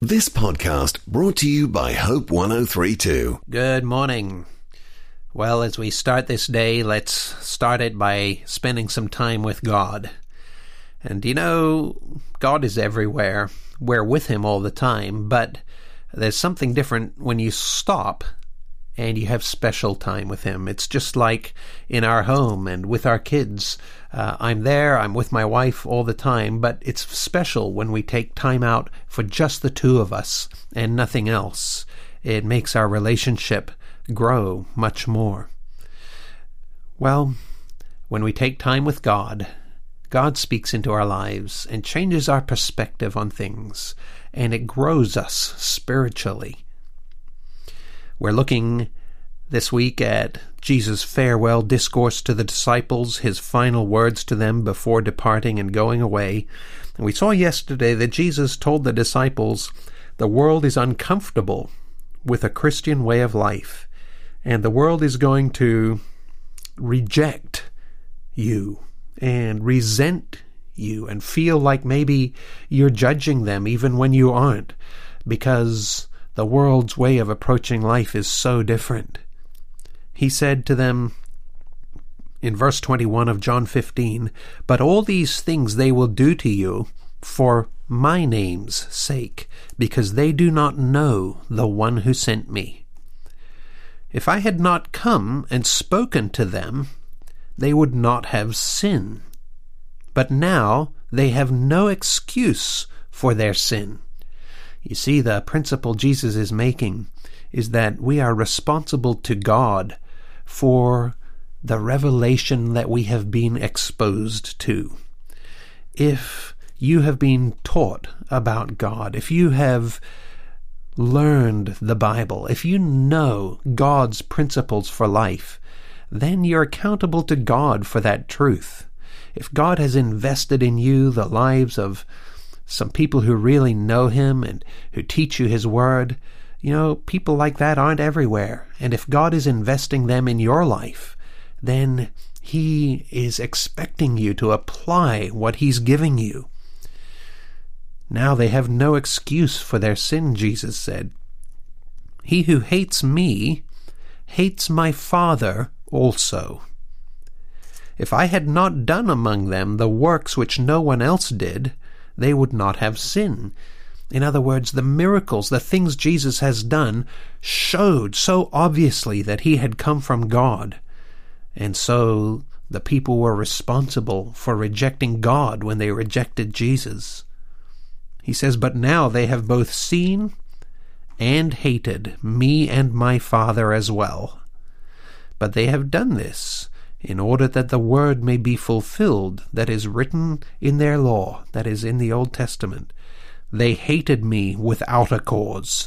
This podcast brought to you by Hope 103.2. Good morning. Well, as we start this day, let's start it by spending some time with God. And you know, God is everywhere. We're with Him all the time, but there's something different when you stop and you have special time with Him. It's just like in our home and with our kids. I'm there, I'm with my wife all the time, but it's special when we take time out for just the two of us and nothing else. It makes our relationship grow much more. Well, when we take time with God, God speaks into our lives and changes our perspective on things, and it grows us spiritually. We're looking this week at Jesus' farewell discourse to the disciples, His final words to them before departing and going away. And we saw yesterday that Jesus told the disciples, the world is uncomfortable with a Christian way of life, and the world is going to reject you and resent you and feel like maybe you're judging them even when you aren't, because the world's way of approaching life is so different. He said to them in verse 21 of John 15, "But all these things they will do to you for my name's sake, because they do not know the one who sent me. If I had not come and spoken to them, they would not have sin. But now they have no excuse for their sin." You see, the principle Jesus is making is that we are responsible to God for the revelation that we have been exposed to. If you have been taught about God, if you have learned the Bible, if you know God's principles for life, then you're accountable to God for that truth. If God has invested in you the lives of some people who really know Him and who teach you His Word, you know, people like that aren't everywhere. And if God is investing them in your life, then He is expecting you to apply what He's giving you. Now they have no excuse for their sin, Jesus said. He who hates me hates my Father also. If I had not done among them the works which no one else did, they would not have sin. In other words, the miracles, the things Jesus has done, showed so obviously that He had come from God. And so the people were responsible for rejecting God when they rejected Jesus. He says, "But now they have both seen and hated me and my Father as well. But they have done this in order that the word may be fulfilled that is written in their law," that is in the Old Testament. "They hated me without a cause.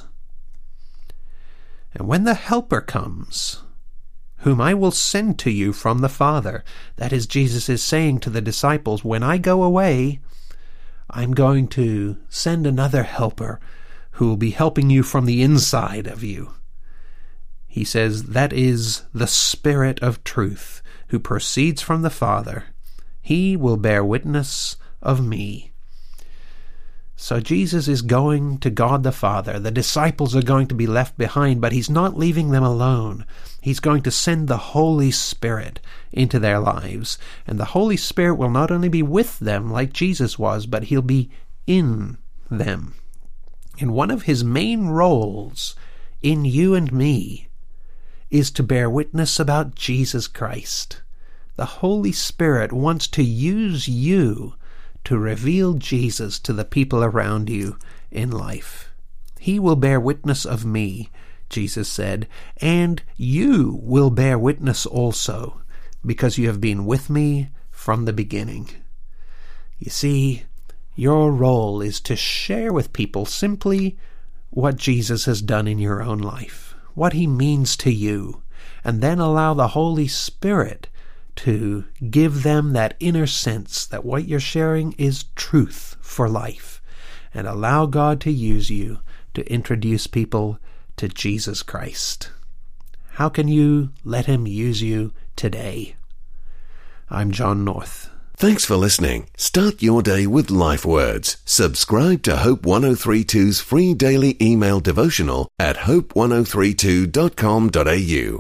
And when the Helper comes, whom I will send to you from the Father," that is, Jesus is saying to the disciples, when I go away, I'm going to send another Helper who will be helping you from the inside of you. He says, that is the Spirit of truth, who proceeds from the Father. He will bear witness of me. So Jesus is going to God the Father. The disciples are going to be left behind, but He's not leaving them alone. He's going to send the Holy Spirit into their lives. And the Holy Spirit will not only be with them like Jesus was, but He'll be in them. And one of His main roles in you and me is to bear witness about Jesus Christ. The Holy Spirit wants to use you to reveal Jesus to the people around you in life. He will bear witness of me, Jesus said, and you will bear witness also, because you have been with me from the beginning. You see, your role is to share with people simply what Jesus has done in your own life, what He means to you, and then allow the Holy Spirit to give them that inner sense that what you're sharing is truth for life, and allow God to use you to introduce people to Jesus Christ. How can you let Him use you today? I'm John North. Thanks for listening. Start your day with life words. Subscribe to Hope 1032's free daily email devotional at hope1032.com.au.